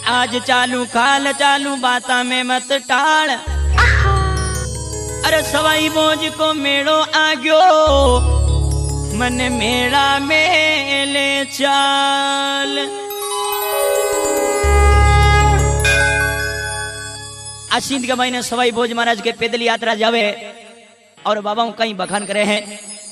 आज चालू खाल चालू बाता में मत टाल। अरे सवाई बोझ को मेड़ो आ गयो मन मेड़ा में ले चाल। आशीन के महीने सवाई भोज महाराज के पैदल यात्रा जावे और बाबा कहीं बखान करे हैं।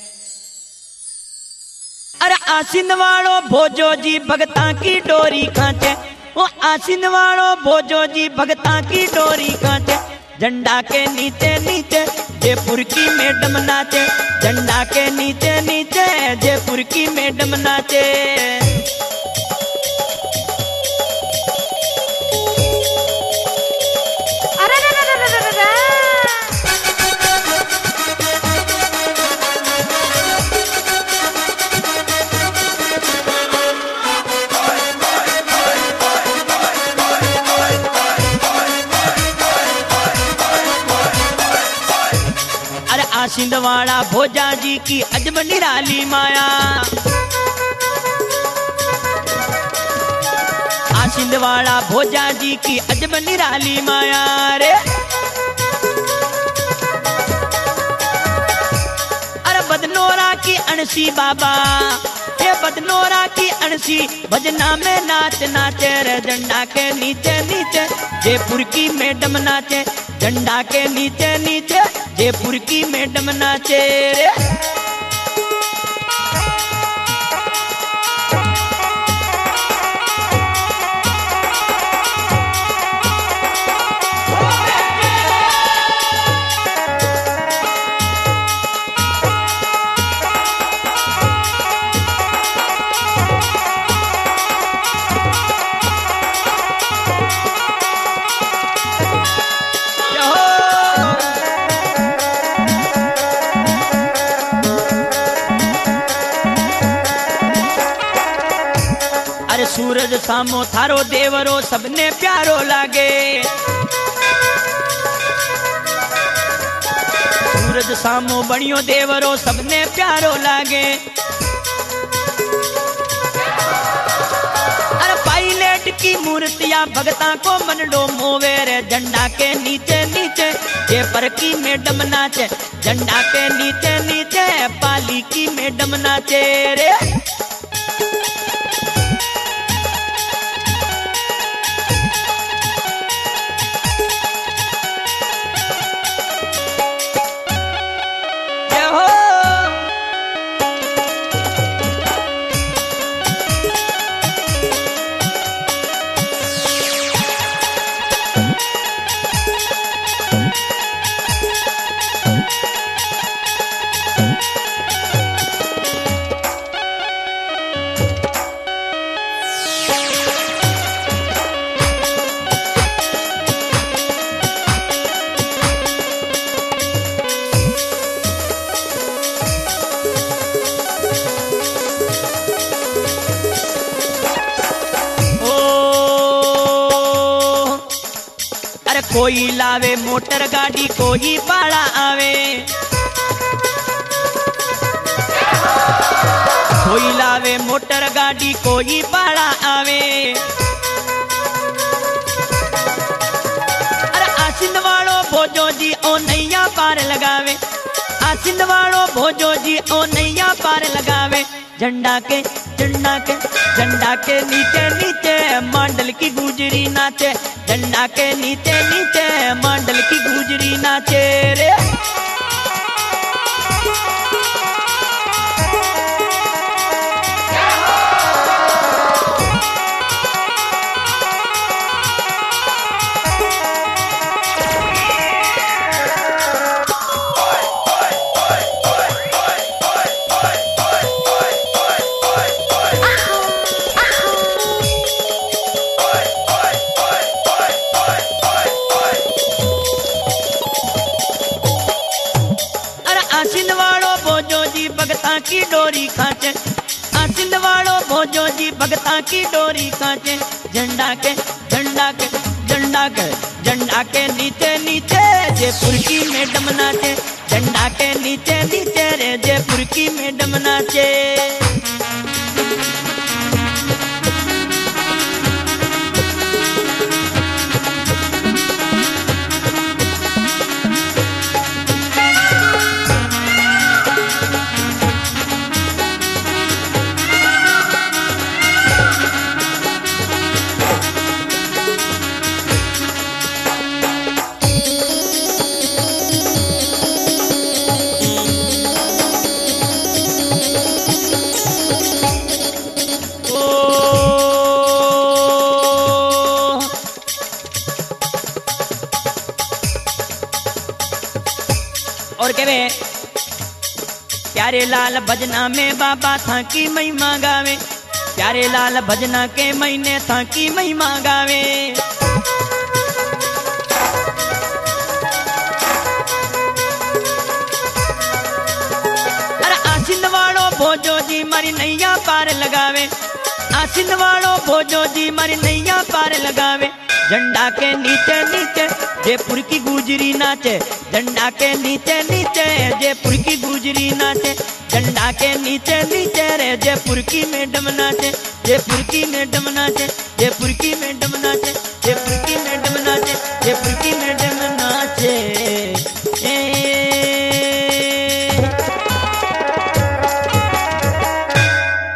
अरे आशीन वालो भोजो जी भगता की डोरी खांचे, वो आशीन वालो भोजो जी भगता की डोरी खांचे। झंडा के नीचे नीचे जयपुर की मैडम नाचे, झंडा के नीचे नीचे जयपुर की मैडम नाचे। सिंधवाड़ा भोजा जी की अजब निराली माया, सिंधवाड़ा भोजा जी की अजब निराली माया रे। अरे बदनोरा की अनसी बाबा, ये बदनोरा की अनसी भजना में नाच नाचे रे। झंडा के नीचे नीचे जयपुर की मैडम नाचे, झंडा के नीचे नीचे जयपुर की मैडम नाचे रे। सूरज सामो थारो देवरो सबने प्यारो लागे, सूरज सामो बणियो देवरो सबने प्यारो लागे। अरे पायलट की मूर्तियां भगता को मनडो मोवे रे। झंडा के नीचे नीचे जयपुर की मैडम नाचे, झंडा के नीचे नीचे पाली की मैडम नाचे रे। कोई लावे मोटर गाड़ी कोई पाड़ा आवे, कोई लावे मोटर गाड़ी कोई पाड़ा आवे। अरे आसिंद वालो भोजो जी ओ नैया पार लगावे, आसिंद वालो भोजो जी ओ नैया पार लगावे। झंडा के झंडा के नीचे नीचे मंडल की गुजरी नाचे, झंडा के नीचे नीचे मंडल की गुजरी नाचे रे। भगता की डोरी खाचे, आसिंद वालो भोजो जी भगता की डोरी खाचे। झंडा के नीचे नीचे जयपुर की मैडम नाचे, झंडा के नीचे नीचे रे जयपुर की मैडम नाचे। गावे। प्यारे लाल भजना में बाबा था की महिमा गावे। प्यारे लाल भजना के महीने था की महिमा गावे। अरे आसिंद वालो भोजो जी मारी नैया पार लगावे। आसिंद वालो भोजो जी मारी नैया पार लगावे। झंडा के नीचे नीचे जयपुर की गुजरी नाचे। झंडा के नीचे नीचे जयपुर की गुजरी नाचे। झंडा के नीचे नीचे रे जयपुर की मैडम नाचे। जयपुर की मैडम नाचे। जयपुर की मैडम नाचे। जयपुर की मैडम नाचे। जयपुर की मैडम